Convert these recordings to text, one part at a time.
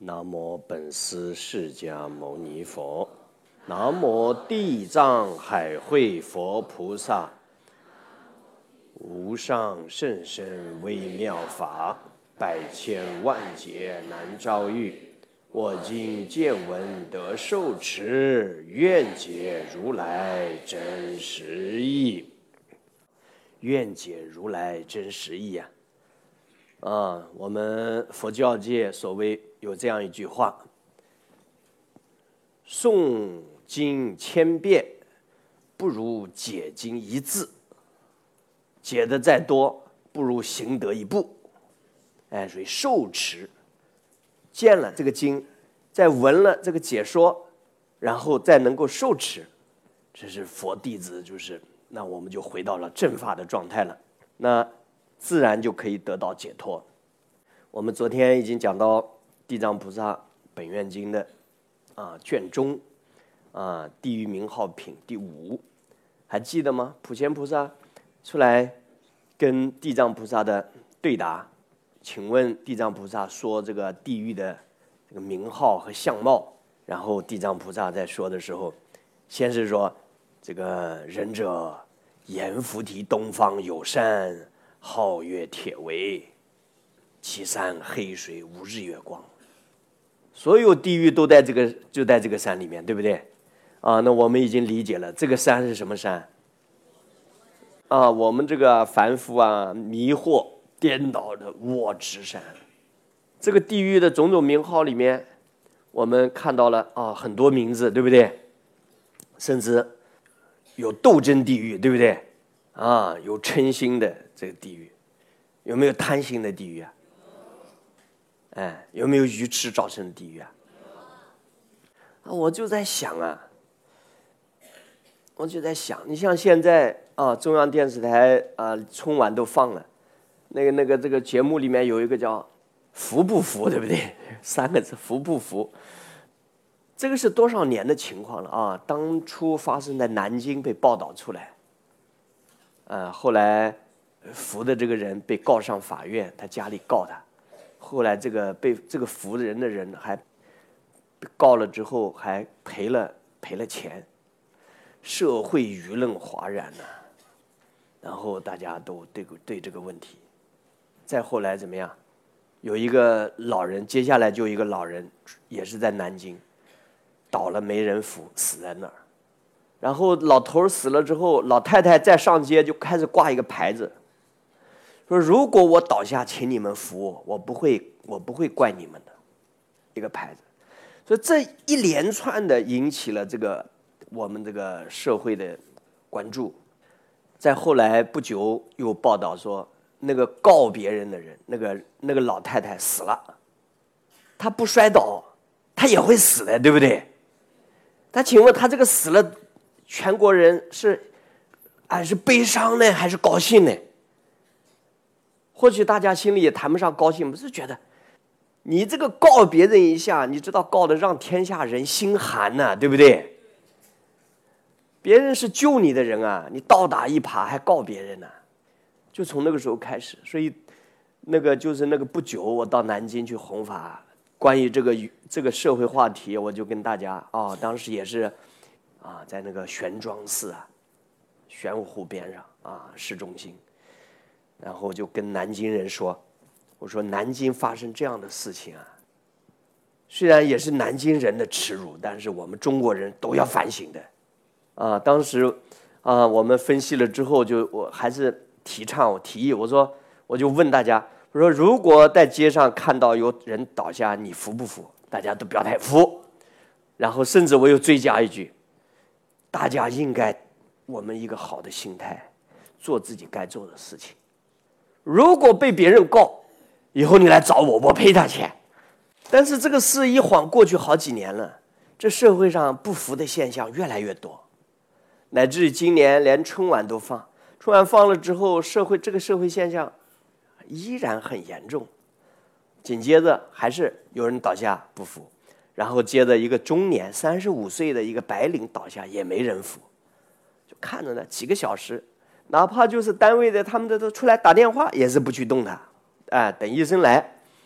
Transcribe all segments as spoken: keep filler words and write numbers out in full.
南无本师释迦牟尼佛，南无地藏海会佛菩萨，无上甚深微妙法，百千万劫难遭遇。我今见闻得受持，愿解如来真实义。愿解如来真实义啊！啊，我们佛教界所谓有这样一句话：诵经千遍，不如解经一字。解的再多，不如行得一步。哎，所以受持，见了这个经，再闻了这个解说，然后再能够受持，这是佛弟子，就是那我们就回到了正法的状态了，那自然就可以得到解脱。我们昨天已经讲到《地藏菩萨本愿经》的啊卷中啊地狱名号品第五，还记得吗？普贤菩萨出来跟地藏菩萨的对答，请问地藏菩萨说这个地狱的这个名号和相貌，然后地藏菩萨在说的时候，先是说这个仁者阎浮提东方有山，皓月铁围，其山黑水无日月光。所有地狱都在这个就在这个山里面，对不对？啊，那我们已经理解了，这个山是什么山？啊，我们这个凡夫啊，迷惑颠倒的我执山。这个地狱的种种名号里面，我们看到了啊很多名字，对不对？甚至有斗争地狱，对不对？啊，有嗔心的这个地狱，有没有贪心的地狱啊？哎，有没有愚痴造成的地狱啊？啊，我就在想啊，我就在想，你像现在啊，中央电视台啊，春晚都放了，那个那个这个节目里面有一个叫“服不服”，对不对？三个字，服不服？这个是多少年的情况了啊？当初发生在南京被报道出来，呃，后来服的这个人被告上法院，他家里告他，后来这个被这个服的人的人还告了之后还赔了赔了钱，社会舆论哗然呐、啊。然后大家都对对这个问题，再后来怎么样？有一个老人，接下来就一个老人，也是在南京。倒了没人扶，死在那儿。然后老头死了之后，老太太再上街就开始挂一个牌子，说如果我倒下，请你们扶我，我不会，我不会怪你们的，一个牌子。所以这一连串的引起了这个我们这个社会的关注。再后来不久又报道说，那个告别人的人，那个那个老太太死了，她不摔倒，她也会死的，对不对？他请问他这个死了，全国人是还是悲伤呢，还是高兴呢？或许大家心里也谈不上高兴，不是觉得你这个告别人一下，你知道告的让天下人心寒呐、啊，对不对？别人是救你的人啊，你倒打一耙还告别人呢、啊，就从那个时候开始，所以那个就是那个不久，我到南京去弘法。关于这个这个社会话题，我就跟大家啊、哦，当时也是啊，在那个玄奘寺啊，玄武湖边上啊，市中心，然后就跟南京人说，我说南京发生这样的事情啊，虽然也是南京人的耻辱，但是我们中国人都要反省的啊。当时啊，我们分析了之后，就我还是提倡，我提议，我说我就问大家。我说，如果在街上看到有人倒下，你服不服？大家都表态服。然后，甚至我又追加一句：大家应该我们一个好的心态，做自己该做的事情。如果被别人告，以后你来找我，我赔他钱。但是这个事一晃过去好几年了，这社会上不服的现象越来越多，乃至今年连春晚都放。春晚放了之后，社会这个社会现象依然很严重，紧接着还是有人倒下不服，然后接着一个中年三十五岁的一个白领倒下也没人服，就看着呢几个小时，哪怕就是单位的他们的都出来打电话也是不去动他，哎，等医生来。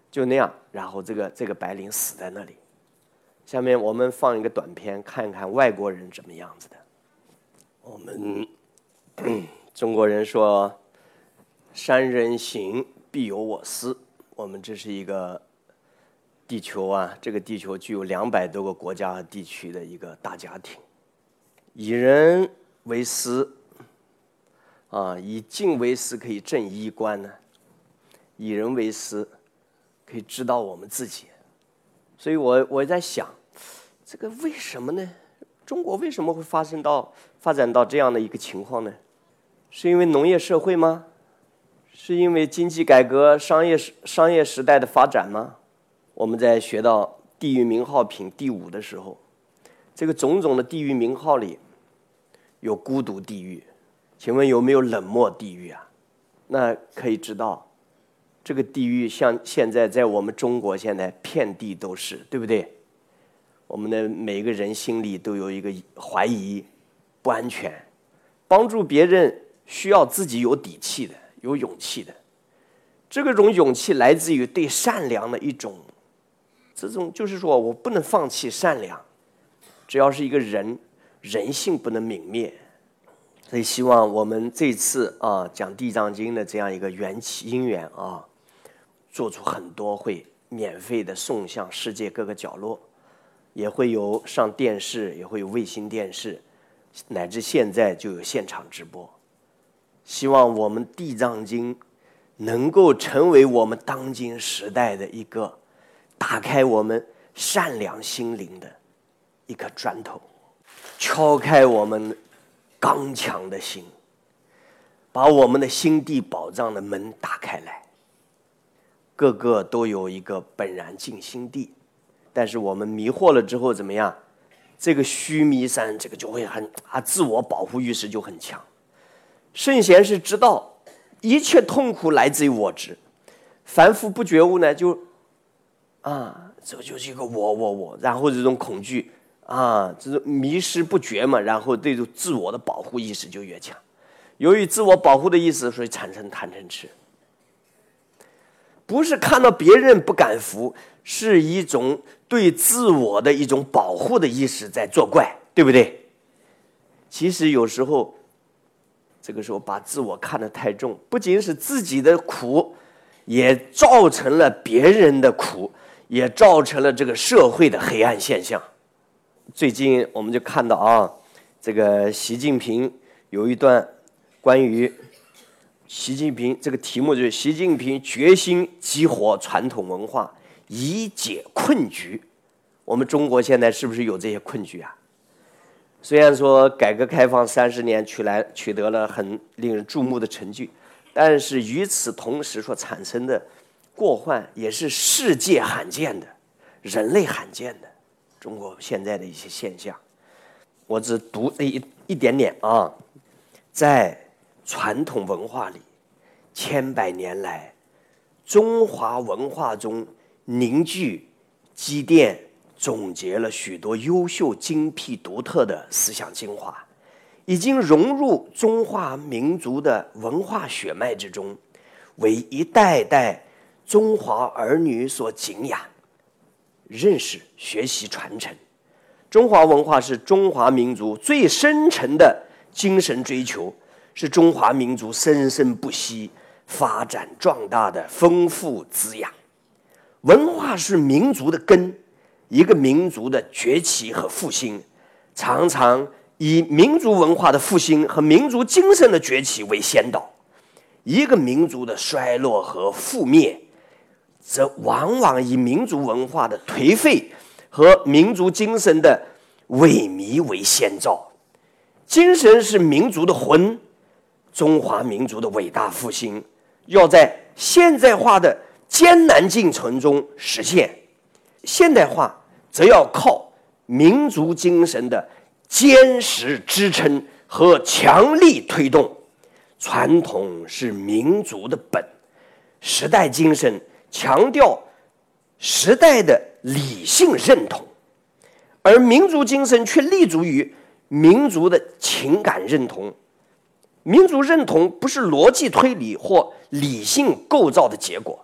就那样，然后这个这个白领死在那里。下面我们放一个短片，看一看外国人怎么样子的。我们中国人说山人行，必有我师。我们这是一个地球啊，这个地球具有两百多个国家和地区的一个大家庭。以人为师啊，以静为师可以正衣冠呢，以人为师可以知道我们自己。所以我我在想，这个为什么呢？中国为什么会发生到发展到这样的一个情况呢？是因为农业社会吗？是因为经济改革、商业商业时代的发展吗？我们在学到地域名号品第五的时候，这个种种的地域名号里，有孤独地狱，请问有没有冷漠地狱啊？那可以知道，这个地狱像现在在我们中国现在遍地都是，对不对？我们的每个人心里都有一个怀疑、不安全，帮助别人需要自己有底气的、有勇气的。这个种勇气来自于对善良的一种，这种就是说我不能放弃善良，只要是一个人，人性不能泯灭。所以希望我们这次啊讲《地藏经》的这样一个缘起因缘啊，做出很多会免费的送向世界各个角落。也会有上电视，也会有卫星电视，乃至现在就有现场直播。希望我们《地藏经》能够成为我们当今时代的一个打开我们善良心灵的一颗砖头，敲开我们刚强的心，把我们的心地宝藏的门打开来。个个都有一个本然净心地。但是我们迷惑了之后怎么样？这个须弥山，这个就会很啊，自我保护意识就很强。圣贤是知道一切痛苦来自于我执，凡夫不觉悟呢，就啊，这就是一个我我我，然后这种恐惧啊，这种迷失不觉嘛，然后对自我的保护意识就越强。由于自我保护的意识，所以产生贪嗔痴。不是看到别人不敢服，是一种对自我的一种保护的意识在作怪，对不对？其实有时候这个时候把自我看得太重，不仅是自己的苦，也造成了别人的苦，也造成了这个社会的黑暗现象。最近我们就看到啊，这个习近平有一段关于习近平这个题目，就是习近平决心激活传统文化，以解困局。我们中国现在是不是有这些困局啊？虽然说改革开放三十年取来取得了很令人注目的成绩，但是与此同时所产生的过患也是世界罕见的、人类罕见的中国现在的一些现象。我只读一一点点啊，在传统文化里，千百年来，中华文化中凝聚、积淀、总结了许多优秀、精辟、独特的思想精华，已经融入中华民族的文化血脉之中，为一代代中华儿女所敬仰、认识、学习、传承。中华文化是中华民族最深沉的精神追求，是中华民族生生不息、发展壮大的丰富滋养。文化是民族的根，一个民族的崛起和复兴，常常以民族文化的复兴和民族精神的崛起为先导。一个民族的衰落和覆灭，则往往以民族文化的颓废和民族精神的萎靡为先兆。精神是民族的魂，中华民族的伟大复兴要在现代化的艰难进程中实现，现代化则要靠民族精神的坚实支撑和强力推动。传统是民族的本，时代精神强调时代的理性认同，而民族精神却立足于民族的情感认同。民族认同不是逻辑推理或理性构造的结果，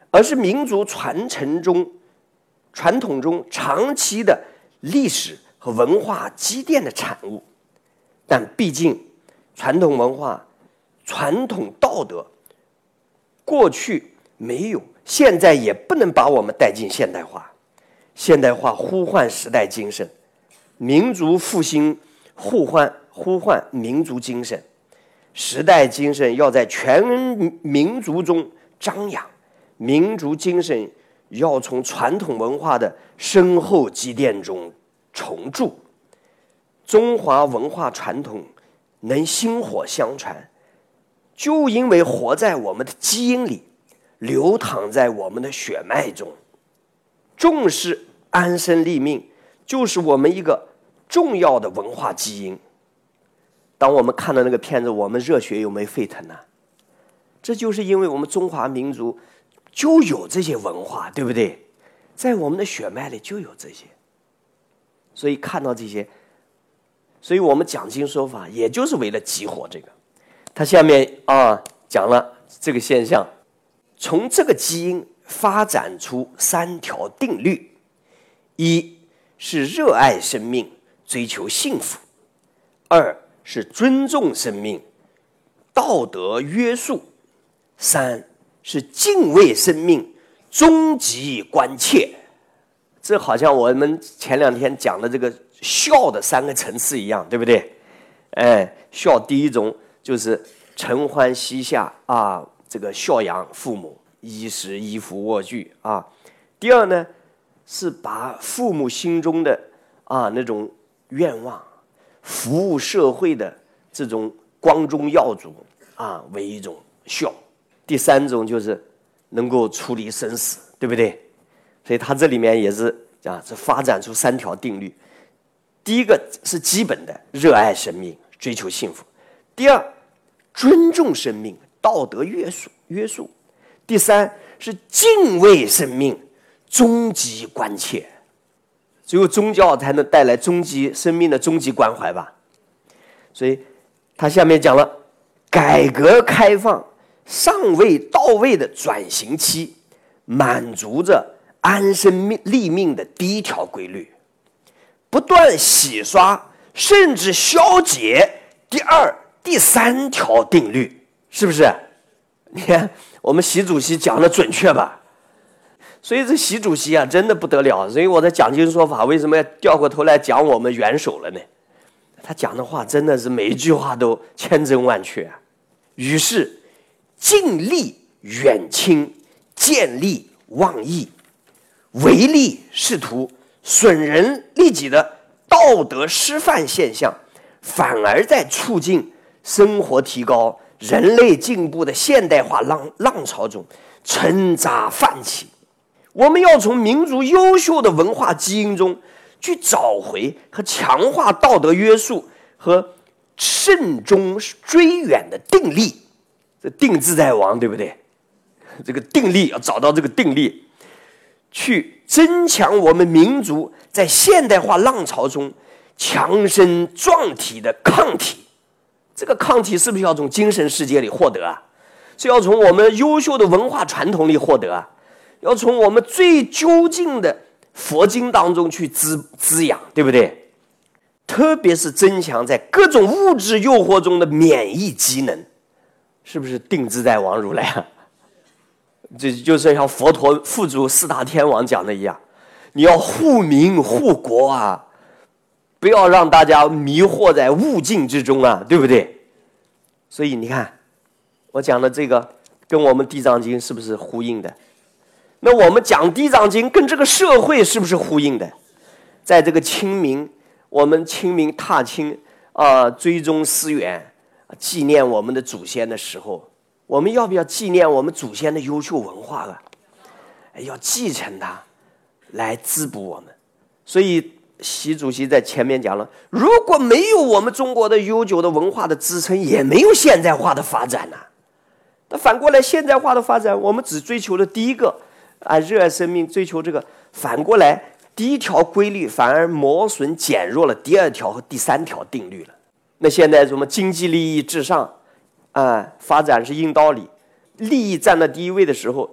而是民族传承中、传统中长期的历史和文化积淀的产物。但毕竟，传统文化、传统道德，过去没有，现在也不能把我们带进现代化。现代化呼唤时代精神，民族复兴呼唤呼唤民族精神，时代精神要在全民族中张扬，民族精神要从传统文化的深厚积淀中重铸。中华文化传统能薪火相传，就因为活在我们的基因里，流淌在我们的血脉中。重视安身立命，就是我们一个重要的文化基因。当我们看到那个片子，我们热血有没有沸腾呢？这就是因为我们中华民族就有这些文化，对不对？在我们的血脉里就有这些，所以看到这些，所以我们讲经说法，也就是为了激活这个。他下面啊讲了这个现象，从这个基因发展出三条定律：一是热爱生命，追求幸福；二是尊重生命，道德约束；三是敬畏生命，终极关切。这好像我们前两天讲的这个孝的三个层次一样，对不对？哎，孝第一种就是承欢膝下啊，这个孝养父母，衣食衣服卧具啊。第二呢，是把父母心中的啊那种愿望，服务社会的这种光宗耀祖啊为一种孝。第三种就是能够处理生死，对不对？所以它这里面也是啊，这发展出三条定律。第一个是基本的热爱生命，追求幸福；第二，尊重生命，道德约束约束；第三是敬畏生命，终极关切。只有宗教才能带来终极生命的终极关怀吧。所以他下面讲了，改革开放尚未到位的转型期，满足着安身立命的第一条规律，不断洗刷甚至消解第二、第三条定律，是不是？你看我们习主席讲的准确吧？所以这习主席啊，真的不得了。所以我在讲经说法，为什么要掉过头来讲我们元首了呢？他讲的话真的是每一句话都千真万确啊。于是尽力远亲，见利忘义，唯利是图，损人利己的道德失范现象，反而在促进生活提高、人类进步的现代化浪浪潮中沉渣泛起。我们要从民族优秀的文化基因中去找回和强化道德约束和慎终追远的定力。这定自在王，对不对？这个定力要找到这个定力，去增强我们民族在现代化浪潮中强身壮体的抗体。这个抗体是不是要从精神世界里获得啊？是要从我们优秀的文化传统里获得啊？要从我们最究竟的佛经当中去滋滋养，对不对？特别是增强在各种物质诱惑中的免疫机能，是不是定自在王如来啊？这就是像佛陀付诸四大天王讲的一样，你要护民护国啊，不要让大家迷惑在物境之中啊，对不对？所以你看我讲的这个跟我们地藏经是不是呼应的？那我们讲地藏经跟这个社会是不是呼应的？在这个清明，我们清明踏青啊、呃，追踪思源，纪念我们的祖先的时候，我们要不要纪念我们祖先的优秀文化了？要继承它，来滋补我们。所以习主席在前面讲了，如果没有我们中国的悠久的文化的支撑，也没有现代化的发展呐、啊。那反过来，现代化的发展，我们只追求了第一个啊，热爱生命，追求这个。反过来，第一条规律反而磨损减弱了第二条和第三条定律了。那现在什么经济利益至上啊，发展是硬道理，利益占到第一位的时候，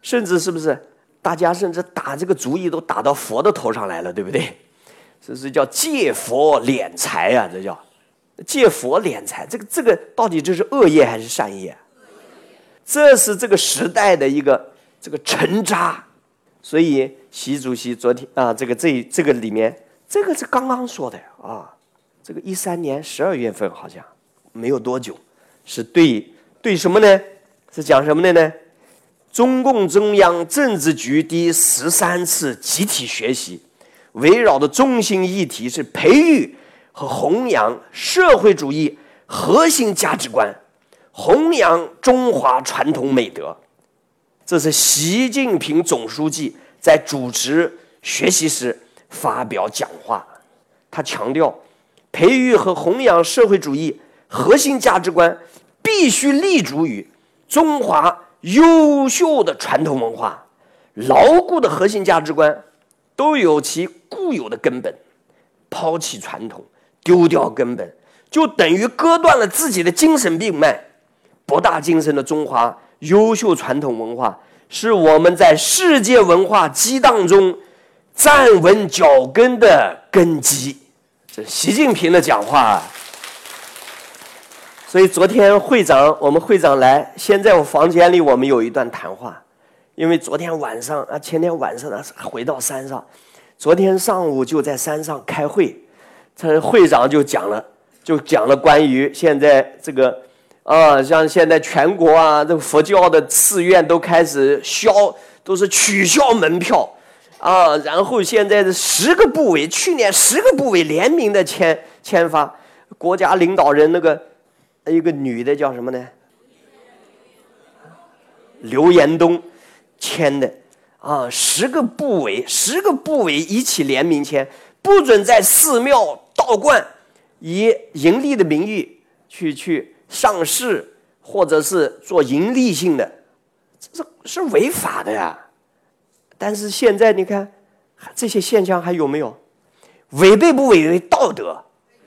甚至是不是大家甚至打这个主意都打到佛的头上来了，对不对？这是叫借佛敛财啊，这叫借佛敛财。这个这个到底这是恶业还是善业？这是这个时代的一个这个沉渣。所以习主席昨天啊，这个这这个里面，这个是刚刚说的啊，这个一三年十二月份好像没有多久，是对对什么呢？是讲什么的呢？中共中央政治局第十三次集体学习，围绕的中心议题是培育和弘扬社会主义核心价值观，弘扬中华传统美德。这是习近平总书记在主持学习时发表讲话，他强调，培育和弘扬社会主义核心价值观必须立足于中华优秀的传统文化，牢固的核心价值观都有其固有的根本，抛弃传统，丢掉根本，就等于割断了自己的精神命脉。博大精深的中华优秀传统文化是我们在世界文化激荡中站稳脚跟的根基。这是习近平的讲话。所以昨天会长，我们会长来，先在我房间里我们有一段谈话，因为昨天晚上啊，前天晚上呢回到山上，昨天上午就在山上开会，这会长就讲了，就讲了关于现在这个啊，像现在全国啊，这个佛教的寺院都开始消，都是取消门票啊，然后现在的十个部委，去年十个部委联名的签签发，国家领导人那个一个女的叫什么呢？刘延东签的啊，十个部委，十个部委一起联名签，不准在寺庙道观以盈利的名义去去上市，或者是做盈利性的，这是是违法的呀。但是现在你看这些现象还有没有？违背不违背道德？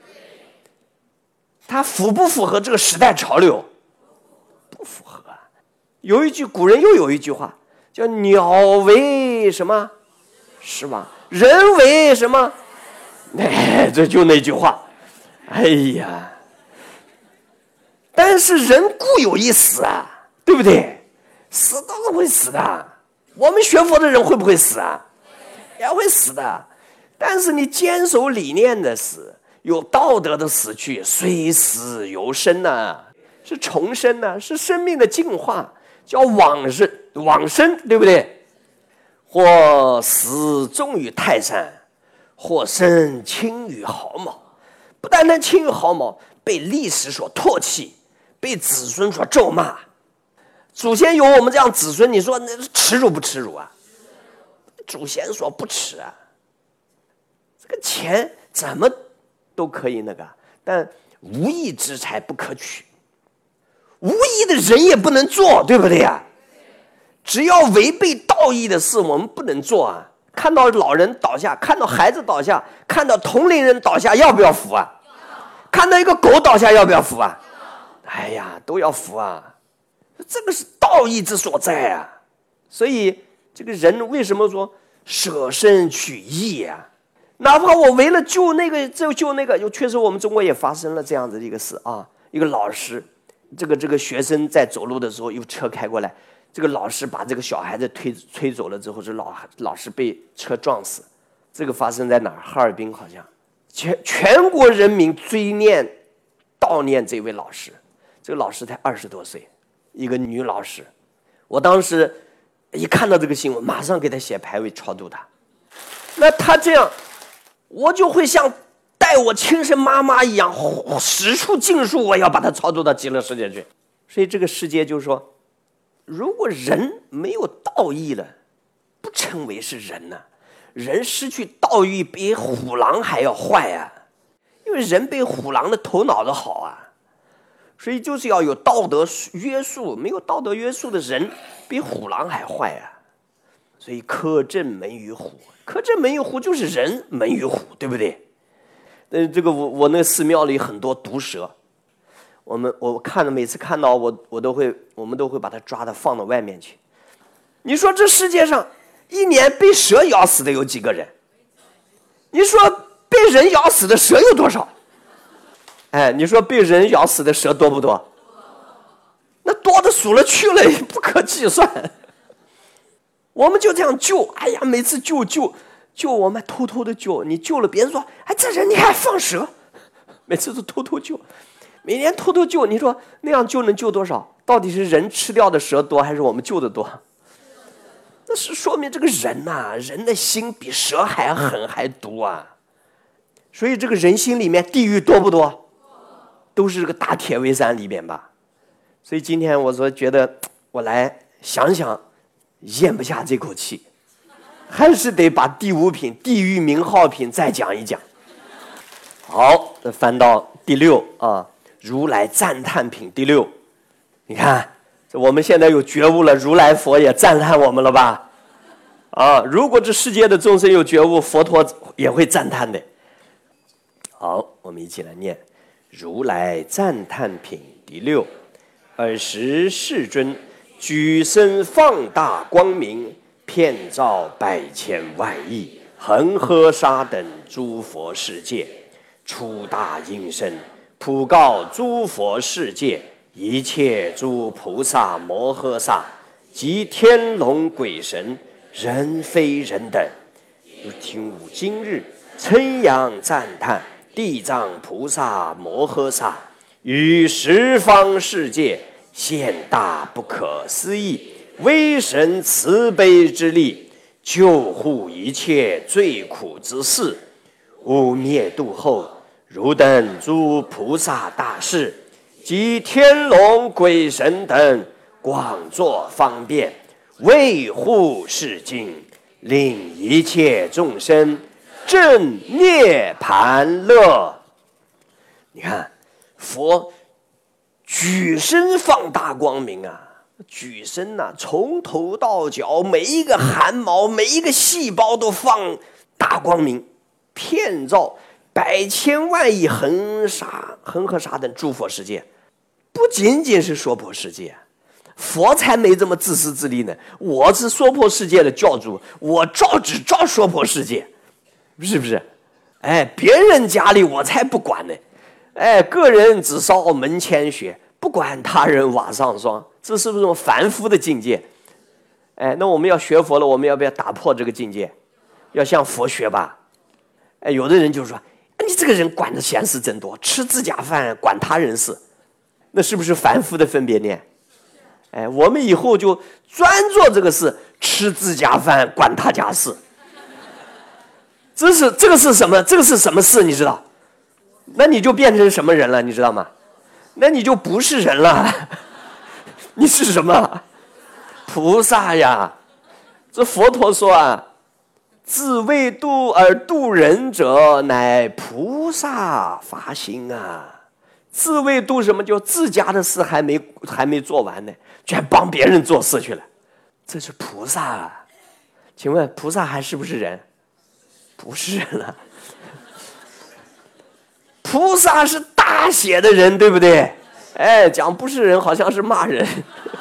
它符不符合这个时代潮流？不符合。有一句古人又有一句话叫鸟为什么是吧，人为什么，哎，这就那句话。哎呀，但是人固有一死啊，对不对？死都是会死的。我们学佛的人会不会死啊？也会死的。但是你坚守理念的死，有道德的死去，虽死犹生呐、啊，是重生呐、啊，是生命的进化，叫往生，往生，对不对？或死终于泰山，或生轻于毫毛。不单单轻于毫毛，被历史所唾弃，被子孙所咒骂。祖先有我们这样子孙，你说那耻辱不耻辱啊？祖先说不耻啊。这个钱怎么都可以那个，但无义之财不可取，无义的人也不能做，对不对呀？只要违背道义的事，我们不能做啊。看到老人倒下，看到孩子倒下，看到同龄人倒下，要不要扶啊？看到一个狗倒下，要不要扶啊？哎呀，都要扶啊！这个是道义之所在啊。所以这个人为什么说舍身取义啊？哪怕我为了救那个就救那个，又确实我们中国也发生了这样子的一个事啊。一个老师，这个这个学生在走路的时候，有车开过来，这个老师把这个小孩子推推走了之后，这老老师被车撞死。这个发生在哪儿？哈尔滨好像。全全国人民追念悼念这位老师，这个老师才二十多岁，一个女老师。我当时一看到这个新闻，马上给她写牌位超度她。那她这样，我就会像带我亲生妈妈一样，使出尽数，我要把她超度到极乐世界去。所以这个世界就是说，如果人没有道义了，不称为是人呢、啊。人失去道义比虎狼还要坏啊，因为人被虎狼的头脑的好啊，所以就是要有道德约束，没有道德约束的人比虎狼还坏啊。所以苛政门于虎，苛政门于虎就是人门于虎，对不对？呃，这个我我那寺庙里很多毒蛇，我们我看着每次看到我我都会我们都会把它抓的放到外面去。 你说这世界上一年被蛇咬死的有几个人？你说被人咬死的蛇有多少？哎，你说被人咬死的蛇多不多？那多的数了去了，不可计算。我们就这样救，哎呀，每次救救救，我们偷偷的救。你救了，别人说，哎，这人你还放蛇，每次都偷偷救，每年偷偷救。你说那样救能救多少？到底是人吃掉的蛇多，还是我们救的多？那是说明这个人呐、啊，人的心比蛇还狠还毒啊。所以这个人心里面地狱多不多？都是这个大铁围山里边吧。所以今天我说觉得我来想想，咽不下这口气，还是得把第五品地狱名号品再讲一讲。好，翻到第六啊，如来赞叹品第六。你看我们现在有觉悟了，如来佛也赞叹我们了吧？啊，如果这世界的众生有觉悟，佛陀也会赞叹的。好，我们一起来念如来赞叹品第六。尔时世尊举身放大光明，遍照百千万亿恒河沙等诸佛世界，出大音声，普告诸佛世界一切诸菩萨摩诃萨及天龙鬼神人非人等，听吾今日称扬赞叹地藏菩萨摩诃萨于十方世界现大不可思议威神慈悲之力，救护一切罪苦之事。吾灭度后，汝等诸菩萨大士及天龙鬼神等广作方便，维护世经，令一切众生正涅盘乐。你看佛举身放大光明啊，举身呐、啊，从头到脚每一个汗毛每一个细胞都放大光明，遍照百千万亿恒沙恒河沙等诸佛世界。不仅仅是娑婆世界，佛才没这么自私自利呢。我是娑婆世界的教主，我照只照娑婆世界，是不是？哎，别人家里我才不管呢。哎，个人只烧门前雪，不管他人瓦上霜，这是不是凡夫的境界？哎，那我们要学佛了，我们要不要打破这个境界？要向佛学吧。哎，有的人就说，你这个人管的闲事真多，吃自家饭管他人事，那是不是凡夫的分别念？哎，我们以后就专做这个事，吃自家饭管他家事。这是这个是什么？这个是什么事？你知道？那你就变成什么人了？你知道吗？那你就不是人了。你是什么？菩萨呀！这佛陀说啊，自为度而度人者，乃菩萨发心啊。自为度什么？就自家的事还没还没做完呢，全帮别人做事去了。这是菩萨啊！请问菩萨还是不是人？不是人了。菩萨是大写的人，对不对？哎，讲不是人好像是骂人。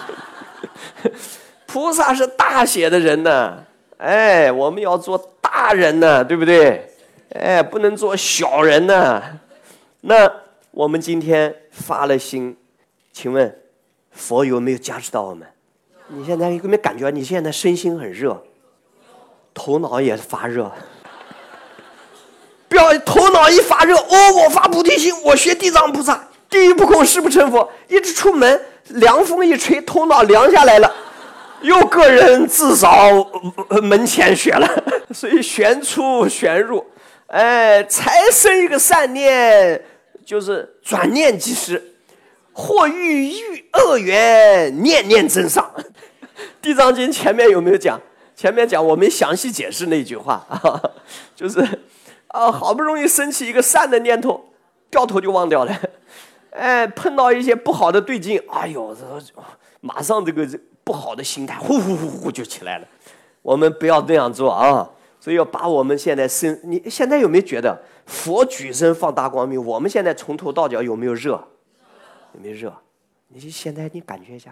菩萨是大写的人呢，哎，我们要做大人呢，对不对？哎，不能做小人呢。那我们今天发了心，请问佛有没有加持到我们？你现在有没有感觉你现在身心很热，头脑也发热？不要头脑一发热，哦，我发菩提心，我学地藏菩萨，地狱不空，誓不成佛。一直出门，凉风一吹，头脑凉下来了，又个人自扫门前雪了。所以旋出旋入，哎，才生一个善念，就是转念即失，或遇遇恶缘，念念增上。地藏经前面有没有讲？前面讲我没详细解释那句话啊，就是啊，好不容易升起一个善的念头，掉头就忘掉了。哎，碰到一些不好的对境，哎呦，马上这个不好的心态呼呼呼呼就起来了。我们不要这样做啊！所以要把我们现在身，你现在有没有觉得佛举身放大光明？我们现在从头到脚有没有热？有没有热？你现在你感觉一下，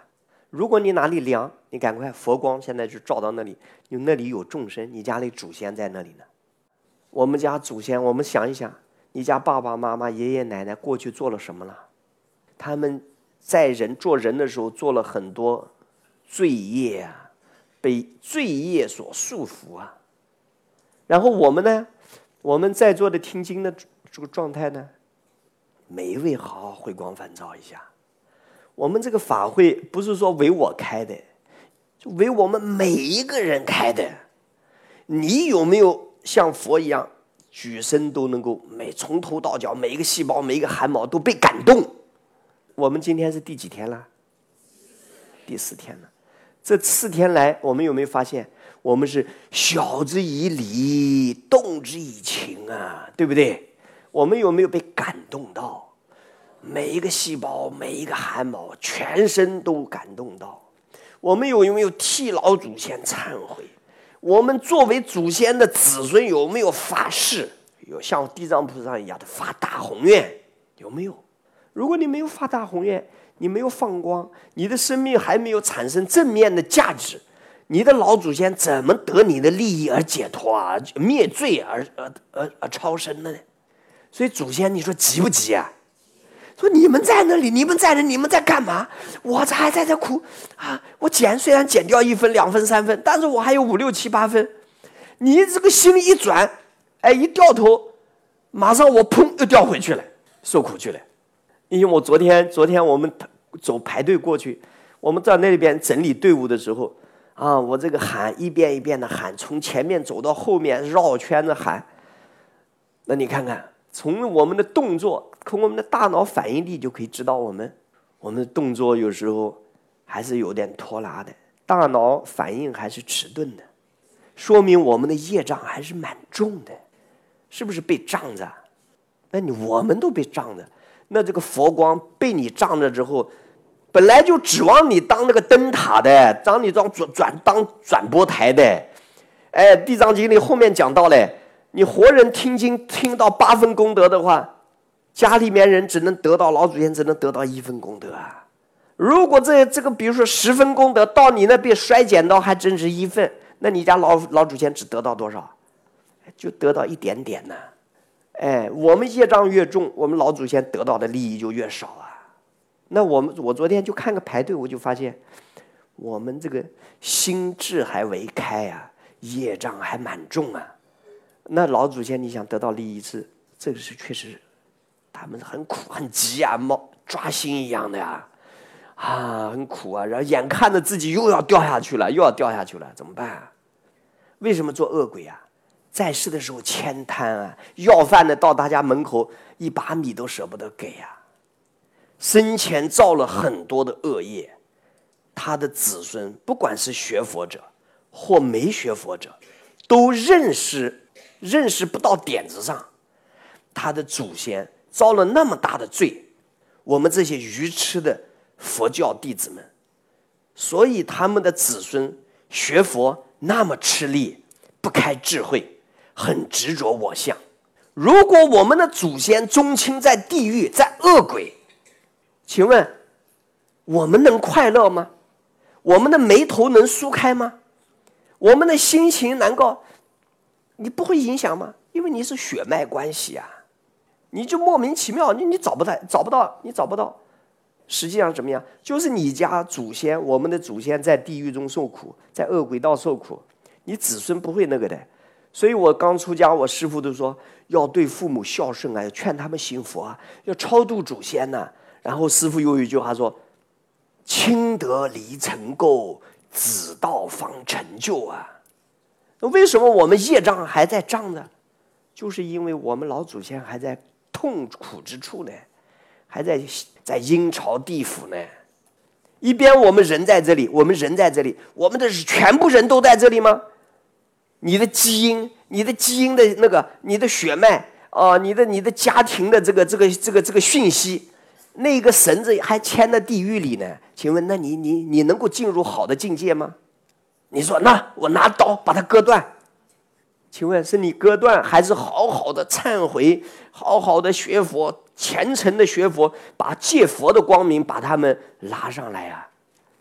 如果你哪里凉，你赶快佛光现在就照到那里，你那里有众生，你家里祖先在那里呢。我们家祖先，我们想一想，你家爸爸妈妈、爷爷奶奶过去做了什么了？他们在人做人的时候做了很多罪业啊，被罪业所束缚啊。然后我们呢，我们在座的听经的这个状态呢，每一位好好回光返照一下。我们这个法会不是说为我开的，就为我们每一个人开的。你有没有像佛一样，举身都能够每从头到脚每一个细胞每一个汗毛都被感动？我们今天是第几天了？第四天了。这四天来，我们有没有发现，我们是晓之以理，动之以情啊，对不对？我们有没有被感动到？每一个细胞每一个汗毛全身都感动到。我们有没有替老祖先忏悔？我们作为祖先的子孙有没有发誓，有像地藏菩萨一样的发大宏愿？有没有？如果你没有发大宏愿，你没有放光，你的生命还没有产生正面的价值，你的老祖先怎么得你的利益而解脱啊？灭罪而而而而超生呢？所以祖先，你说急不急啊？说你们在那里，你们在那，你们在干嘛？我这还在这哭啊！我减虽然减掉一分、两分、三分，但是我还有五六七八分。你这个心一转，哎，一掉头，马上我砰又掉回去了，受苦去了。因为我昨天昨天我们走排队过去，我们在那边整理队伍的时候啊，我这个喊一遍一遍的喊，从前面走到后面绕圈子喊。那你看看，从我们的动作，从我们的大脑反应力就可以知道我们我们的动作有时候还是有点拖拉的，大脑反应还是迟钝的，说明我们的业障还是蛮重的，是不是被障着？那你我们都被障着。那这个佛光被你障着之后，本来就指望你当那个灯塔的，当你当转转当转播台的。哎，地藏经里后面讲到嘞，你活人听经听到八分功德的话，家里面人只能得到，老祖先只能得到一分功德啊。如果这这个比如说十分功德到你那边衰减到还真是一份，那你家老老祖先只得到多少？就得到一点点呢。哎，我们业障越重，我们老祖先得到的利益就越少啊。那我们我昨天就看个排队，我就发现我们这个心智还未开啊，业障还蛮重啊。那老祖先你想得到利益是这个是确实，他们很苦很急啊，冒抓心一样的呀，啊，很苦啊。然后眼看着自己又要掉下去了，又要掉下去了，怎么办啊？为什么做恶鬼啊？在世的时候悭贪啊，要饭的到大家门口一把米都舍不得给啊。生前造了很多的恶业，他的子孙不管是学佛者或没学佛者，都认识认识不到点子上，他的祖先遭了那么大的罪，我们这些愚痴的佛教弟子们，所以他们的子孙学佛那么吃力，不开智慧，很执着我相。如果我们的祖先宗亲在地狱，在恶鬼，请问我们能快乐吗？我们的眉头能舒开吗？我们的心情难道你不会影响吗？因为你是血脉关系啊，你就莫名其妙，你你找不到找不到你找不到。实际上怎么样？就是你家祖先，我们的祖先在地狱中受苦，在恶鬼道受苦，你子孙不会那个的。所以我刚出家，我师父都说要对父母孝顺啊，要劝他们信佛啊，要超度祖先呐、啊。然后师父又有一句话说：“亲德离尘垢，子道方成就啊。”那为什么我们业障还在障着？就是因为我们老祖先还在痛苦之处呢，还在在阴曹地府呢。一边我们人在这里，我们人在这里，我们的全部人都在这里吗？你的基因，你的基因的那个，你的血脉啊、呃，你的你的家庭的这个这个这个这个讯息，那个绳子还牵在地狱里呢。请问，那你你你能够进入好的境界吗？你说，那我拿刀把它割断。请问是你割断，还是好好的忏悔，好好的学佛，虔诚的学佛，把借佛的光明把他们拉上来啊？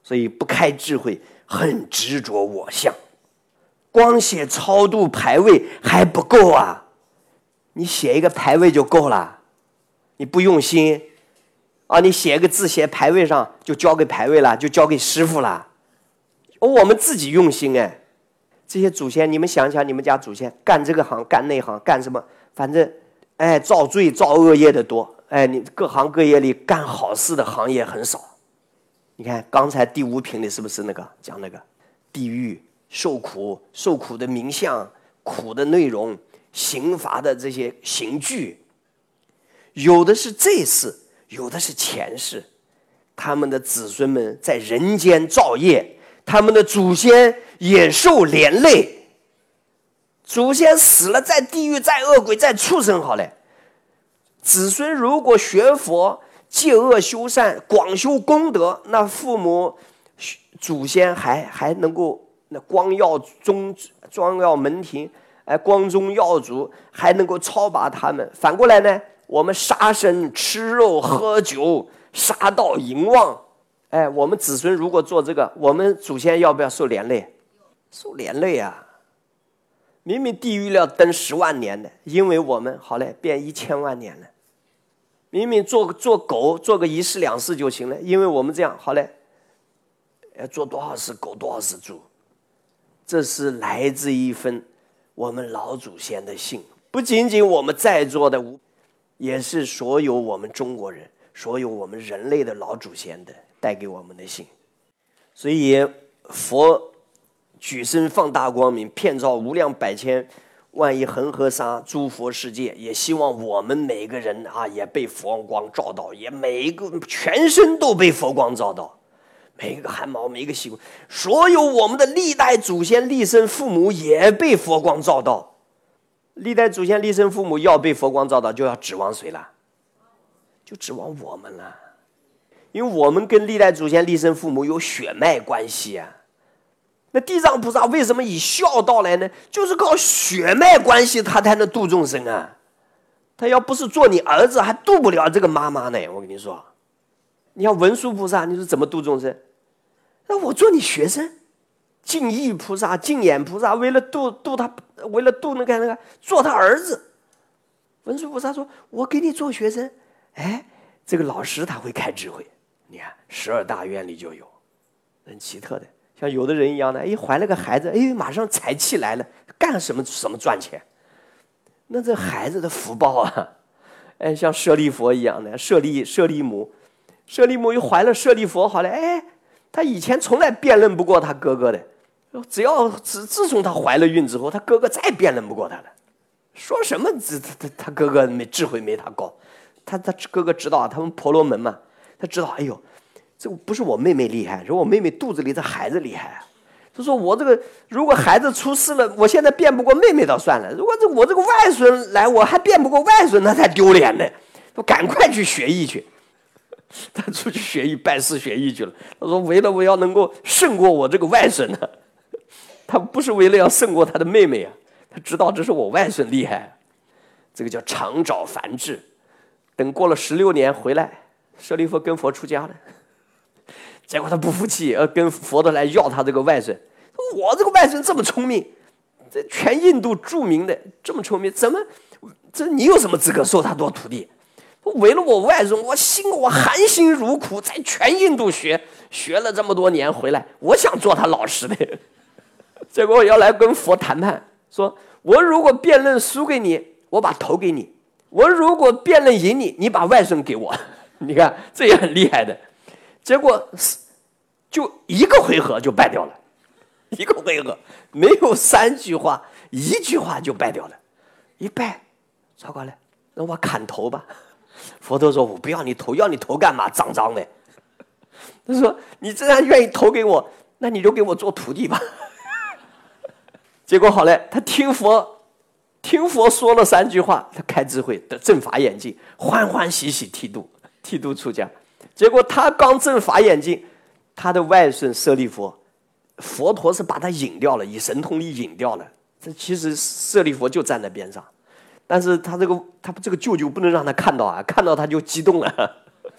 所以不开智慧，很执着我相。光写超度牌位还不够啊，你写一个牌位就够了，你不用心啊，你写一个字写牌位上就交给牌位了，就交给师傅了。我们自己用心哎，这些祖先，你们想想，你们家祖先干这个行干那行干什么，反正哎造罪造恶业的多，哎你各行各业里干好事的行业很少。你看刚才第五品里是不是那个讲那个地狱受苦，受苦的名相，苦的内容，刑罚的这些刑具，有的是这世，有的是前世，他们的子孙们在人间造业，他们的祖先也受连累。祖先死了，在地狱，在恶鬼，在畜生好嘞。子孙如果学佛，戒恶修善，广修功德，那父母祖先还还能够那光耀宗光耀门庭，哎，光宗耀祖，还能够超拔他们。反过来呢，我们杀生、吃肉、喝酒，杀盗淫妄，哎，我们子孙如果做这个，我们祖先要不要受连累？受连累啊！明明地狱要登十万年的，因为我们好嘞变一千万年了。明明做做狗做个一世两世就行了，因为我们这样好嘞，要做多少世狗多少世猪。这是来自一份我们老祖先的信，不仅仅我们在座的，也是所有我们中国人，所有我们人类的老祖先的带给我们的信。所以佛举身放大光明，遍照无量百千万亿恒河沙诸佛世界，也希望我们每个人啊也被佛光照到，也每一个全身都被佛光照到，每一个汗毛每一个细胞，所有我们的历代祖先历生父母也被佛光照到。历代祖先历生父母要被佛光照到，就要指望谁了？就指望我们了，因为我们跟历代祖先历生父母有血脉关系啊。那地藏菩萨为什么以孝道来呢？就是靠血脉关系他才能度众生啊。他要不是做你儿子，还度不了这个妈妈呢。我跟你说，你像文殊菩萨，你说怎么度众生？那我做你学生。净意菩萨、净眼菩萨为了度度他，为了度那个那个做他儿子。文殊菩萨说：“我给你做学生。”哎，这个老师他会开智慧。你看十二大愿里就有，很奇特的。像有的人一样的，哎，怀了个孩子，哎，马上财气来了，干什么什么赚钱？那这孩子的福报啊，哎，像舍利佛一样的，舍利舍利母，舍利母又怀了舍利佛，好了，哎，他以前从来辨认不过他哥哥的，只要自自从他怀了孕之后，他哥哥再辨认不过他了。说什么他他他哥哥没智慧没他高，他他哥哥知道他们婆罗门嘛，他知道，哎呦。这不是我妹妹厉害，是我妹妹肚子里这孩子厉害啊。他说我这个如果孩子出事了，我现在辩不过妹妹倒算了，如果这我这个外孙来，我还辩不过外孙，那才丢脸呢。我赶快去学艺去。他出去学艺拜师学艺去了。他说为了我要能够胜过我这个外孙呢，他不是为了要胜过他的妹妹啊，他知道这是我外孙厉害。这个叫长沼繁殖。等过了十六年回来，舍利弗跟佛出家了。结果他不服气，呃，跟佛陀来要他这个外孙。我这个外孙这么聪明，这全印度著名的这么聪明，怎么这你有什么资格收他做徒弟？为了我外孙，我辛我含辛茹苦，在全印度学学了这么多年回来，我想做他老师的。结果我要来跟佛谈判，说我如果辩论输给你，我把头给你；我如果辩论赢你，你把外孙给我。你看这也很厉害的。结果就一个回合就败掉了，一个回合没有三句话，一句话就败掉了。一败，糟糕了，那我砍头吧。佛陀说：“我不要你头，要你头干嘛？脏脏的。”他说：“你既然愿意投给我，那你就给我做徒弟吧。”结果好嘞，他听佛听佛说了三句话，他开智慧，得正法眼净，欢欢喜喜剃度，剃度出家。结果他刚正法眼净，他的外孙舍利佛，佛陀是把他引掉了，以神通力引掉了。这其实舍利佛就站在边上，但是他这个他这个舅舅不能让他看到啊，看到他就激动了。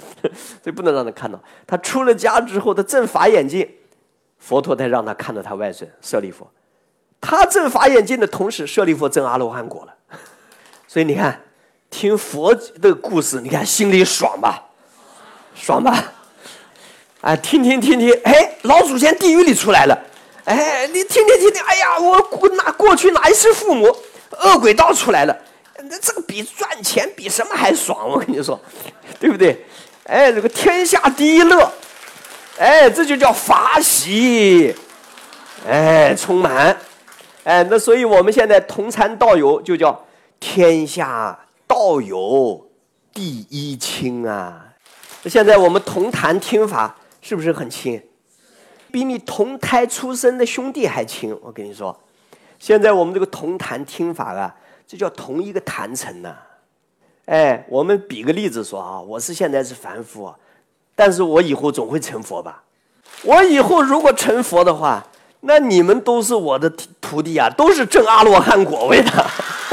所以不能让他看到。他出了家之后，他正法眼净，佛陀才让他看到他外孙舍利弗。他正法眼净的同时，舍利弗证阿罗汉果了。所以你看，听佛的故事，你看心里爽吧，爽吧。哎，听听听听，哎，老祖先地狱里出来了。哎，你听听听听，哎呀，我过哪过去哪一世父母恶鬼道出来了。那这个比赚钱比什么还爽，我跟你说，对不对？哎，这个天下第一乐，哎，这就叫法喜，哎，充满，哎，那所以我们现在同参道友就叫天下道友第一亲啊。现在我们同谈听法，是不是很亲？比你同胎出生的兄弟还亲。我跟你说，现在我们这个同谈听法啊，这叫同一个坛城呐、啊。哎，我们比个例子说啊，我是现在是凡夫，但是我以后总会成佛吧？我以后如果成佛的话，那你们都是我的徒弟啊，都是证阿罗汉果位的。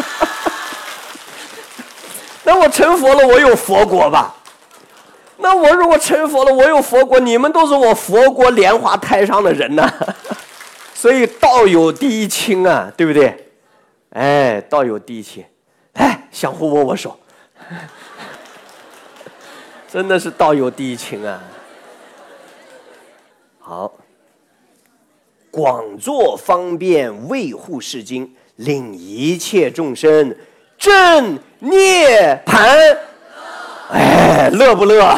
那我成佛了，我有佛果吧？那我如果成佛了，我有佛果，你们都是我佛国莲花台上的人呐、啊。所以道友第一亲啊，对不对？哎，道友第一亲，哎，相互握握手，真的是道友第一亲啊。好，广作方便为护世经，令一切众生证涅槃。哎，乐不乐？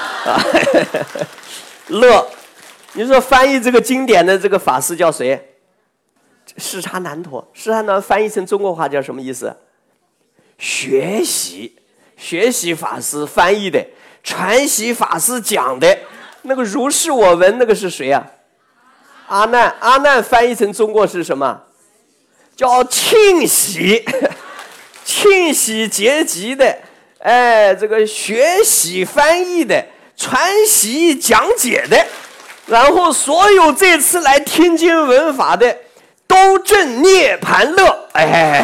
乐。你说翻译这个经典的这个法师叫谁？释迦难陀。释迦难陀翻译成中国话叫什么意思？学习，学习法师翻译的，传习法师讲的。那个如是我闻，那个是谁啊？阿难。阿难翻译成中国是什么？叫庆喜，庆喜结集的。哎，这个学习翻译的，传习讲解的，然后所有这次来听经闻法的，都证涅槃乐。哎，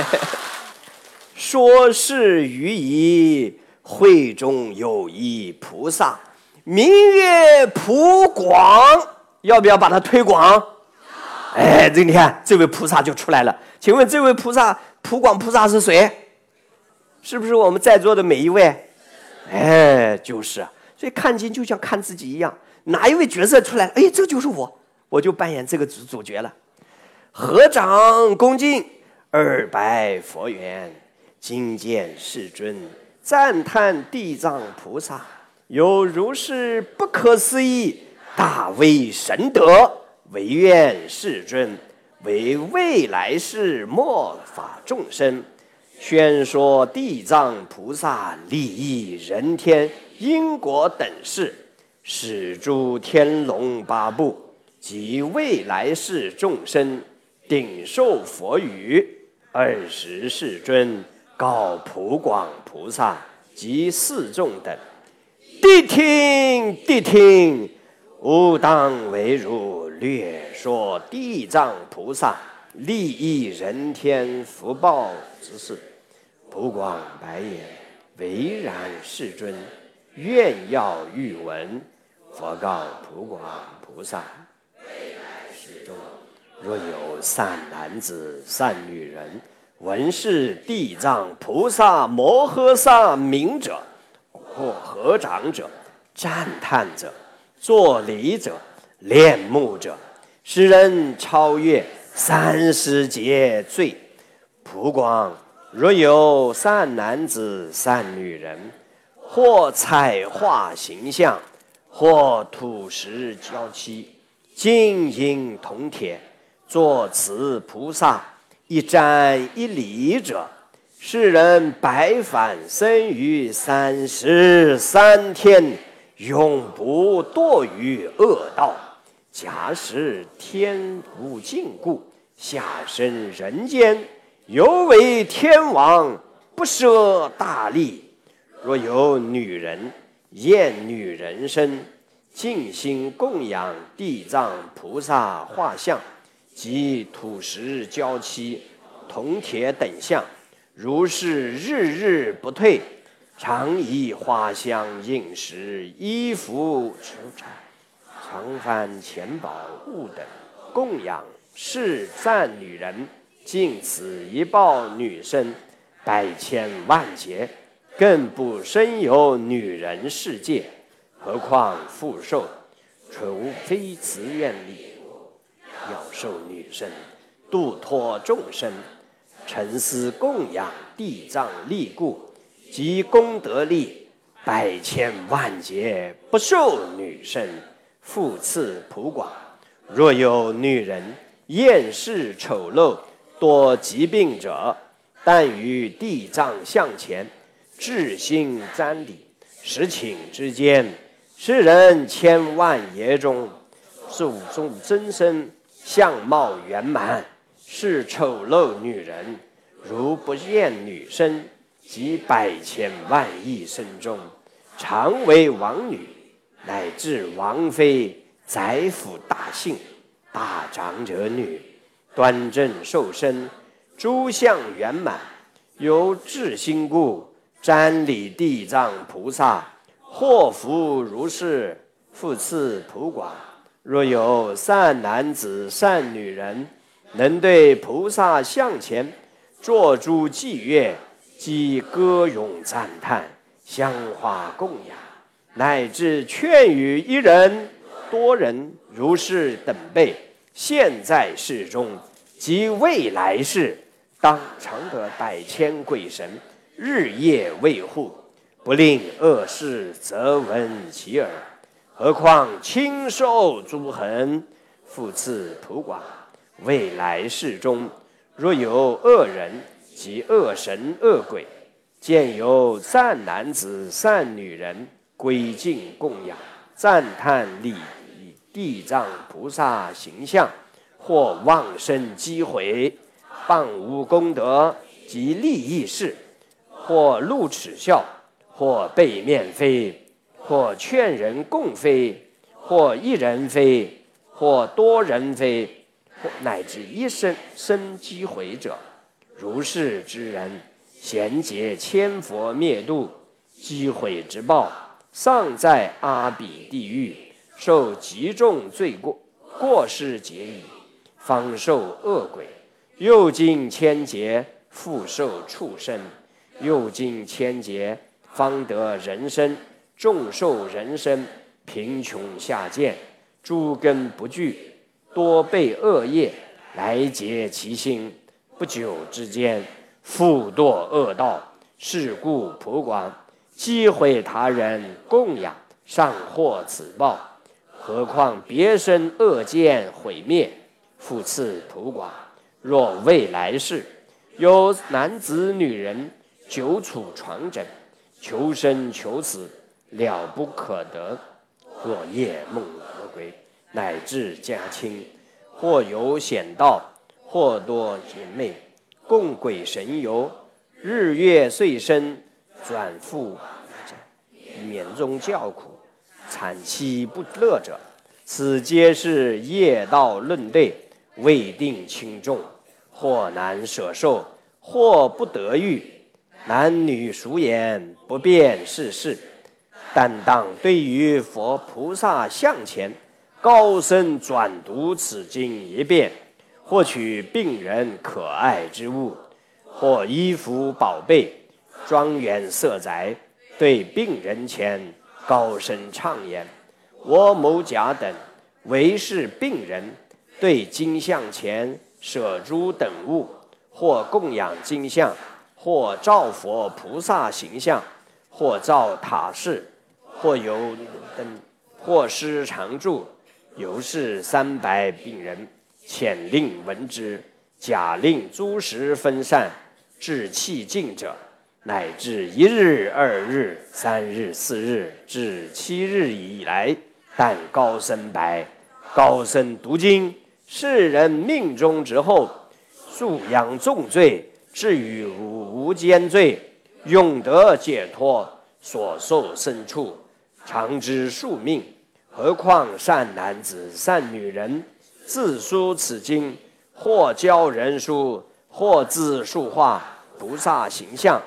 说是于以会中有一菩萨，名曰普广，要不要把它推广？哎，这你看，这位菩萨就出来了。请问这位菩萨，普广菩萨是谁？是不是我们在座的每一位？哎，就是。所以看经就像看自己一样，哪一位角色出来了，哎，这就是我，我就扮演这个主主角了。合掌恭敬，二拜佛缘，今见世尊，赞叹地藏菩萨，有如是不可思议大威神德，唯愿世尊为未来世末法众生宣说地藏菩萨利益人天因果等事，使诸天龙八部及未来世众生顶受佛语。二十世尊告普广菩萨及四众等：谛听，谛听！吾当为汝略说地藏菩萨利益人天福报之事。普广白言：唯然世尊，愿要欲闻。佛告普广菩萨：世中若有善男子、善女人，闻是地藏菩萨摩诃萨名者，或合掌者、赞叹者、作礼者、恋慕者，使人超越三十劫罪。普广若有善男子、善女人，或彩画形象，或土石胶漆，金银铜铁，作此菩萨一瞻一礼者，世人百返生于三十三天，永不堕于恶道。假使天无禁锢，下生人间，犹为天王，不舍大利。若有女人厌女人身，尽心供养地藏菩萨画像及土石胶漆、铜铁等像，如是日日不退， 常以花香饮食，衣服出产，常幡钱宝物等供养是赞女人，尽此一报女生，百千万劫，更不生有女人世界，何况复受？除非慈愿力，要受女身，度脱众生，沉思供养地藏力故，及功德力，百千万劫不受女身，复赐普广。若有女人厌世丑陋，多疾病者，但于地藏像前，至心瞻礼，时顷之间，世人千万劫中，祖宗真身相貌圆满，是丑陋女人，如不厌女身，及百千万亿生中，常为王女，乃至王妃、宰辅大姓、大长者女，端正受身，诸相圆满，由至心故，瞻礼地藏菩萨，祸福如是，复赐普广。若有善男子、善女人，能对菩萨像前作诸伎乐，即歌咏赞叹，香花供养，乃至劝语一人、多人，如是等辈，现在世中及未来世，当常得百千鬼神日夜卫护，不令恶事则闻其耳。何况亲受诸恒，复赐普广。未来世中，若有恶人及恶神恶鬼，见有善男子、善女人，归敬供养，赞叹礼地藏菩萨形象，或妄生积毁，谤无功德及利益事，或露齿笑，或背面飞，或劝人共飞，或一人飞，或多人飞，或乃至一生生积毁者，如是之人，贤劫千佛灭度，积毁之报，尚在阿鼻地狱，受极重罪过，过失劫矣，方受恶鬼。又经千劫，复受畜生；又经千劫，方得人身。众受人身，贫穷下贱，诸根不具，多被恶业来结其心，不久之间，复堕恶道。是故普广，积毁他人供养，尚获此报，何况别生恶见毁灭，复赐普广。若未来世，有男子女人久处床枕，求生求死，了不可得，或夜梦而归，乃至家亲，或有险道，或多姐妹，共鬼神游，日月岁生，转复免中叫苦，惨凄不乐者，此皆是业道论对，未定轻重，或难舍受，或不得欲，男女俗言，不辨世事。但当对于佛菩萨像前，高声转读此经一遍，或取病人可爱之物，或衣服宝贝、庄园色宅，对病人前高声唱言：我某甲等为是病人，对经像前舍诸等物，或供养经像，或造佛菩萨形象，或造塔寺，或有等，或施常住，由是三百病人，遣令闻之，假令诸食分散，至气尽者，乃至一日、二日、三日、四日至七日以来，但高声白，高声读经，世人命中之后，素养重罪，至于无无间罪，永得解脱，所受身处，常知宿命。何况善男子、善女人，自书此经，或教人书，或自述画菩萨形象，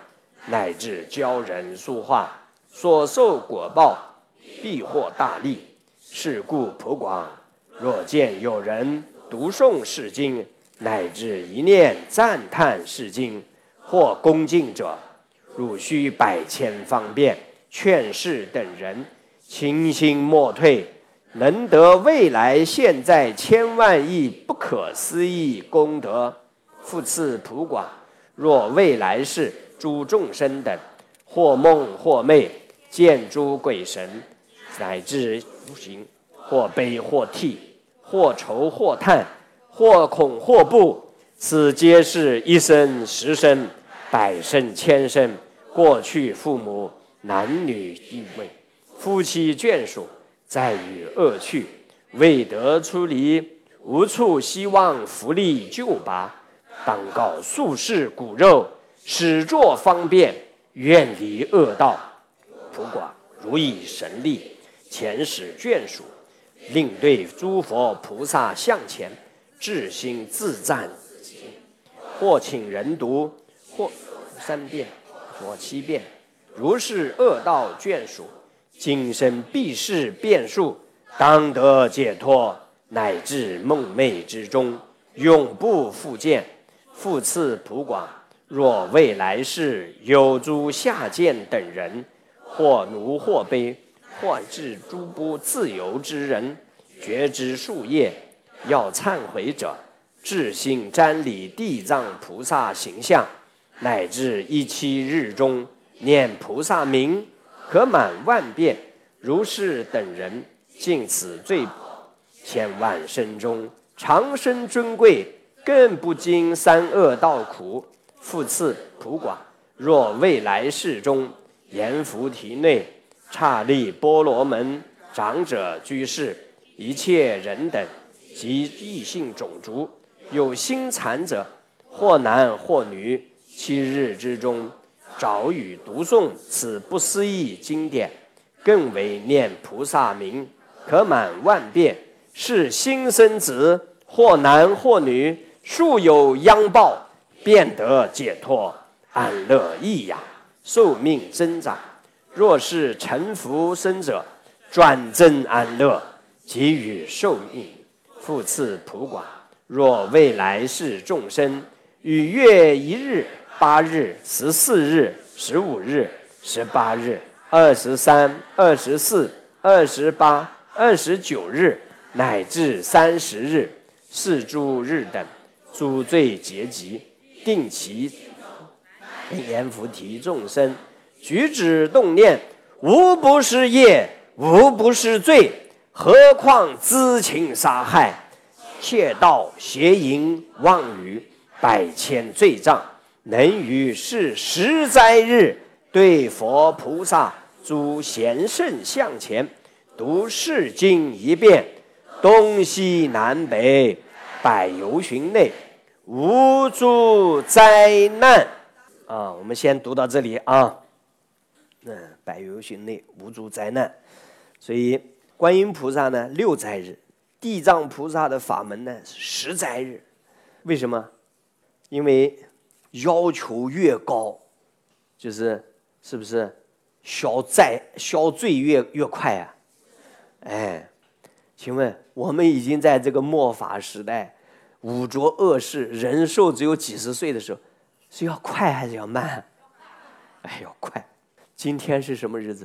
乃至教人书画，所受果报必获大利。是故普广，若见有人读诵是经，乃至一念赞叹是经，或恭敬者，汝须百千方便劝示等人，清心莫退，能得未来现在千万亿不可思议功德。复次普广，若未来世诸众生等，或梦或寐，见诸鬼神，乃至无形，或悲或涕，或愁或叹，或恐或怖，此皆是一生十生百生千生过去父母男女地位夫妻眷属，在于恶趣，未得出离，无处希望福利救拔，当告宿世骨肉，始作方便，远离恶道。普广如以神力遣使眷属，令对诸佛菩萨向前，至心自赞，或请人读，或三遍，或七遍。如是恶道眷属，今生必是变数，当得解脱，乃至梦寐之中，永不复见。复次普广，若未来世有诸下贱等人，或奴或卑，或至诸不自由之人，觉知树叶，要忏悔者，至心瞻礼地藏菩萨形象，乃至一七日中念菩萨名，可满万遍。如是等人，尽此罪，千万生中长生尊贵，更不经三恶道苦。复次普广，若未来世中阎浮提内刹利波罗门长者居士，一切人等及异性种族，有心残者，或男或女，七日之中早与读诵此不思议经典，更为念菩萨名，可满万遍。是新生子，或男或女，素有殃报，便得解脱，安乐益养，寿命增长。若是成福生者，转增安乐，给予寿命。复次普广，若未来世众生，与月一日、八日、十四日、十五日、十八日、二十三、二十四、二十八、二十九日，乃至三十日，是诸日等，诸罪结集，定其阎浮提众生，举止动念，无不是业，无不是罪，何况知情杀害、窃盗、邪淫、妄语，百千罪障，能于是十灾日，对佛菩萨诸贤圣向前，读是经一遍，东西南北百由旬内，无诸灾难。啊，我们先读到这里啊。嗯，百由旬内无诸灾难。所以观音菩萨呢六灾日，地藏菩萨的法门呢是十灾日。为什么？因为要求越高，就是是不是消灾消罪越越快啊？哎，请问我们已经在这个末法时代，五浊恶世，人寿只有几十岁的时候，是要快还是要慢？哎，要快。今天是什么日子？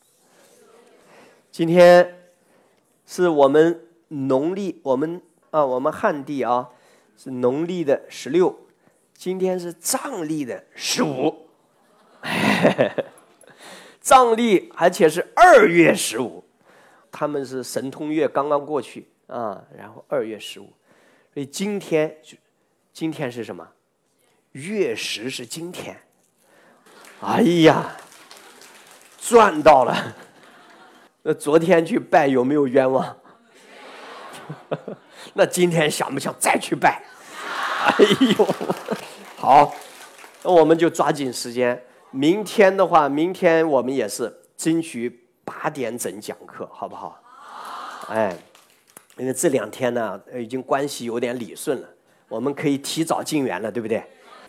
今天是我们农历，我们啊，我们汉地啊是农历的十六，今天是藏历的十五，藏历而且是二月十五，他们是神通月刚刚过去啊，然后二月十五，所以今天今天是什么？月食是今天。哎呀，赚到了！那昨天去拜有没有冤枉？那今天想不想再去拜？哎呦，好，那我们就抓紧时间。明天的话，明天我们也是争取八点整讲课，好不好？哎，因为这两天呢，已经关系有点理顺了，我们可以提早进园了，对不对？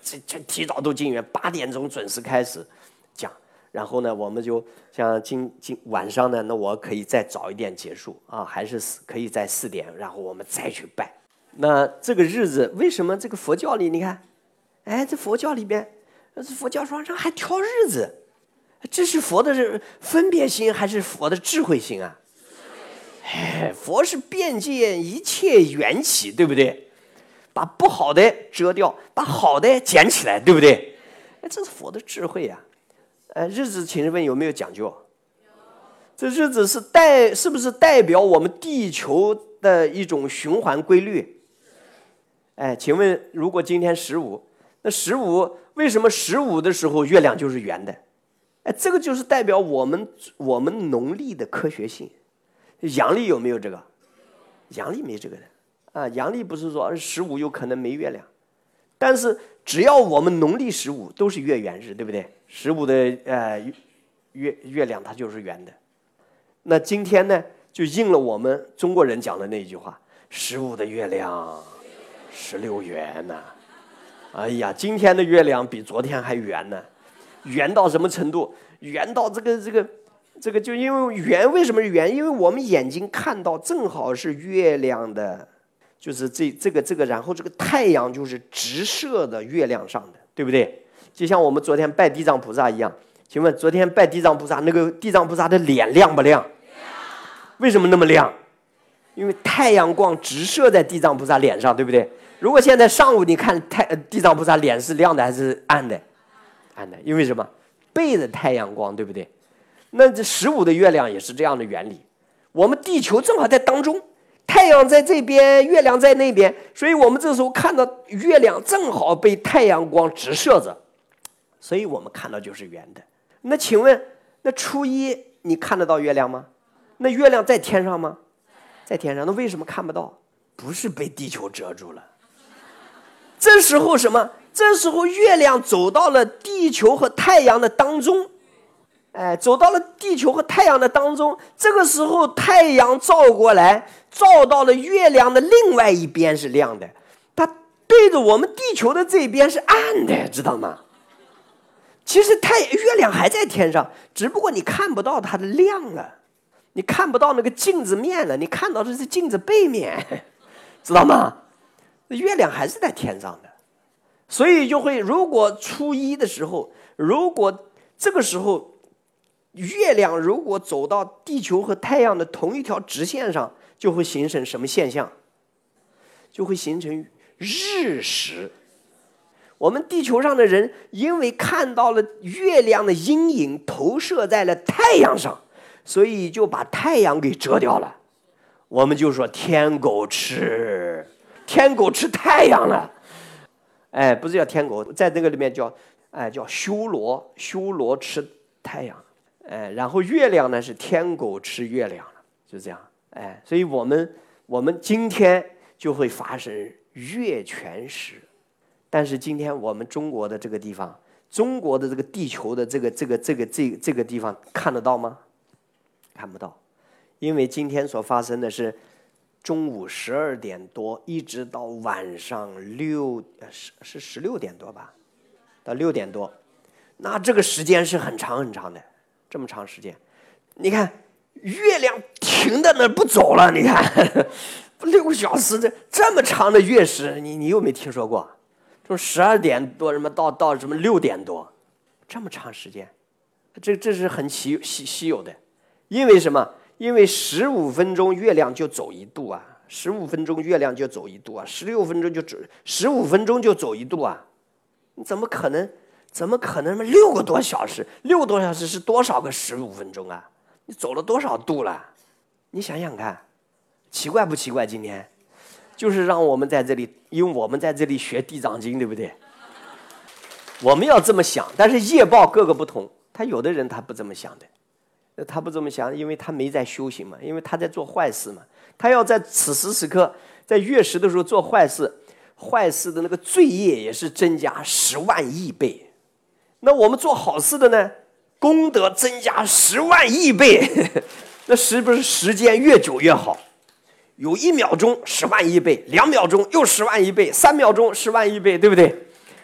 这这提早都进园，八点钟准时开始讲。然后呢，我们就像今今晚上呢，那我可以再早一点结束啊，还是可以在四点，然后我们再去拜。那这个日子为什么这个佛教里你看，哎，这佛教里边，佛教书上还挑日子，这是佛的分别心还是佛的智慧心啊？哎，佛是遍见一切缘起，对不对？把不好的遮掉，把好的捡起来，对不对？哎，这是佛的智慧呀、啊。呃，日子，请问有没有讲究？这日子是代，是不是代表我们地球的一种循环规律？哎，请问，如果今天十五，那十五为什么十五的时候月亮就是圆的？哎，这个就是代表我们我们农历的科学性。阳历有没有这个？阳历没这个的啊，阳历不是说十五有可能没月亮，但是只要我们农历十五都是月圆日，对不对？十五的呃月月亮它就是圆的。那今天呢，就应了我们中国人讲的那句话：十五的月亮十六圆呐、啊。哎呀，今天的月亮比昨天还圆呢，圆到什么程度？圆到这个这个这个，就因为圆，为什么是圆？因为我们眼睛看到正好是月亮的，就是这这个这个，然后这个太阳就是直射的月亮上的，对不对？就像我们昨天拜地藏菩萨一样，请问昨天拜地藏菩萨，那个地藏菩萨的脸亮不亮？为什么那么亮？因为太阳光直射在地藏菩萨脸上，对不对？如果现在上午你看太地藏菩萨脸是亮的还是暗的？暗的，因为什么？背着太阳光，对不对？那这十五的月亮也是这样的原理。我们地球正好在当中，太阳在这边，月亮在那边，所以我们这时候看到月亮正好被太阳光直射着。所以我们看到就是圆的。那请问，那初一你看得到月亮吗？那月亮在天上吗？在天上。那为什么看不到？不是被地球遮住了。这时候什么？这时候月亮走到了地球和太阳的当中，哎，走到了地球和太阳的当中。这个时候太阳照过来，照到了月亮的另外一边是亮的，它对着我们地球的这边是暗的，知道吗？其实太月亮还在天上，只不过你看不到它的亮了，你看不到那个镜子面了，你看到的是镜子背面，知道吗？月亮还是在天上的，所以就会，如果初一的时候，如果这个时候月亮如果走到地球和太阳的同一条直线上，就会形成什么现象？就会形成日食。我们地球上的人因为看到了月亮的阴影投射在了太阳上，所以就把太阳给遮掉了。我们就说天狗吃，天狗吃太阳了。哎，不是叫天狗，在这个里面叫哎叫修罗，修罗吃太阳。哎，然后月亮呢是天狗吃月亮了，就这样。哎，所以我们我们今天就会发生月全食。但是今天我们中国的这个地方，中国的这个地球的这个这个这个这个这个地方看得到吗？看不到，因为今天所发生的是中午十二点多一直到晚上六是是十六点多吧，到六点多，那这个时间是很长很长的，这么长时间，你看月亮停在那不走了，你看六个小时的这么长的月食，你你有没有听说过？从十二点多什么到到什么六点多，这么长时间，这这是很稀稀稀有的。因为什么？因为十五分钟月亮就走一度啊，十五分钟月亮就走一度啊，十六分钟就走，十五分钟就走一度啊，你怎么可能？怎么可能？六个多小时，六个多小时是多少个十五分钟啊？你走了多少度了？你想想看，奇怪不奇怪？今天。就是让我们在这里，因为我们在这里学地藏经，对不对？我们要这么想，但是业报各个不同，他有的人他不这么想的，他不这么想，因为他没在修行嘛，因为他在做坏事嘛。他要在此时此刻，在月食的时候做坏事，坏事的那个罪业也是增加十万亿倍。那我们做好事的呢，功德增加十万亿倍，那是不是时间越久越好？有一秒钟十万亿倍，两秒钟又十万亿倍，三秒钟十万亿倍，对不对？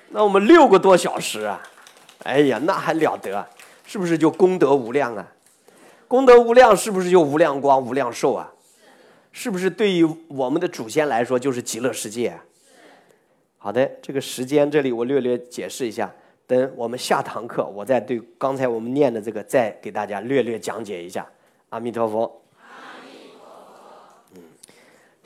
那我们六个多小时啊，哎呀，那还了得啊！是不是就功德无量啊？功德无量是不是就无量光、无量寿啊？是不是对于我们的祖先来说就是极乐世界啊？好的，这个时间这里我略略解释一下，等我们下堂课我再对刚才我们念的这个再给大家略略讲解一下。阿弥陀佛。